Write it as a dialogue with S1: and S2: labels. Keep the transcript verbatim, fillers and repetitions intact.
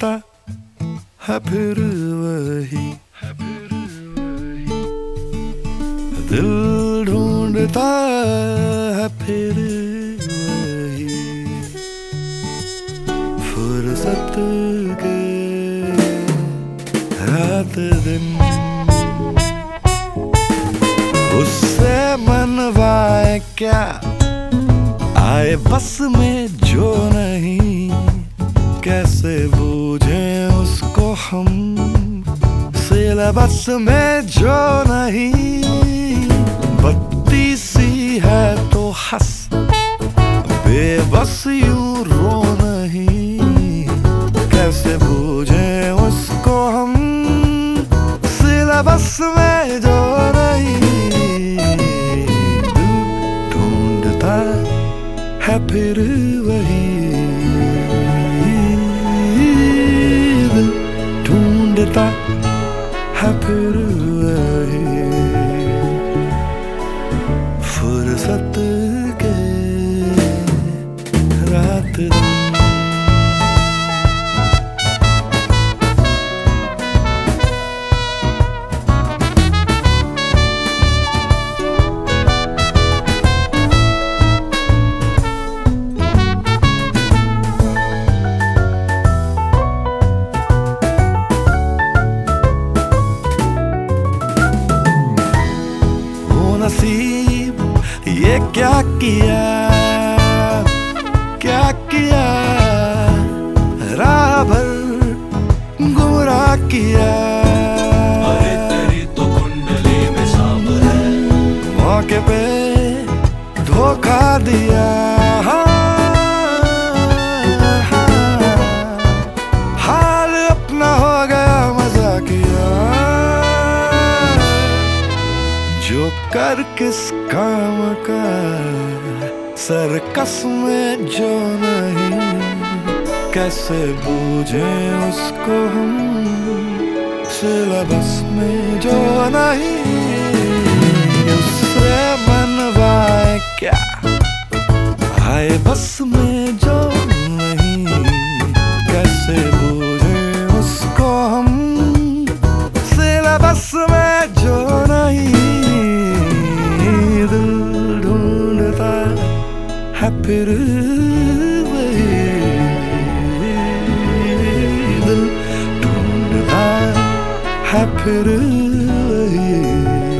S1: ढूंढता है फिर वही, दिल ढूंढता है फिर वही, फुर्सत के रात दिन उससे मनवाए क्या, आए बस में जो नहीं, कैसे बूझे उसको हम, सिलेबस में जो नहीं, बत्ती सी है तो हंस, बेबस यूं रो नहीं, कैसे बूझे उसको हम, सिलेबस में जो नहीं, ढूंढता है फिर वही, ढूंढता है फिर वही, फुर्सत के रात दिन। नसीब ये क्या किया, क्या किया, राह भर गुमराह किया,
S2: अरे तेरी तो कुंडली में सांप है,
S1: मौके पे धोखा दिया, हाल अपना हो गया मजा किया, जो कर किस काम का, सर्कस में जो नहीं, कैसे बूझे उसको हम, सिलेबस में जो नहीं, उससे मनवाए क्या, आए बस में जो नहीं, कैसे बूझे उसको हम, सिलेबस में जो नहीं, दिल ढूंढता है फिर वही, दिल ढूंढता है फिर वही।